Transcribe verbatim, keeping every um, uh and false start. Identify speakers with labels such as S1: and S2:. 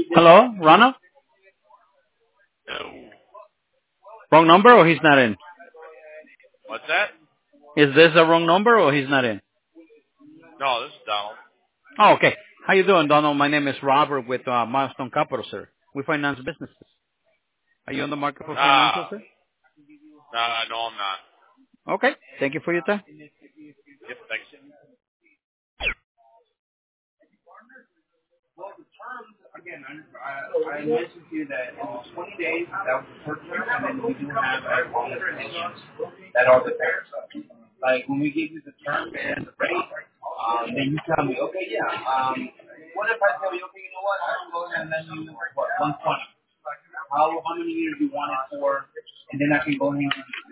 S1: Hello, Ronald?
S2: No.
S1: Wrong number or he's not in?
S2: What's that?
S1: Is this the wrong number or he's not in?
S2: No, this is Donald.
S1: Oh, okay. How you doing, Donald? My name is Robert with uh, Milestone Capital, sir. We finance businesses. Are you on the market for financial,
S2: Ah,
S1: sir?
S2: nah, no, I'm not.
S1: Okay. Thank you for your time.
S2: Yep, thanks.
S3: Again, I, I mentioned to you that in twenty days, that was the first term, and then we do have our bonus conditions that are the pairs. Like when we give you the term and the rate, um, then you tell me, okay, yeah, um, what if I tell you, okay, you know what, I'm going and then you, what, one twenty? How, how many years you want it for, and then I can go ahead and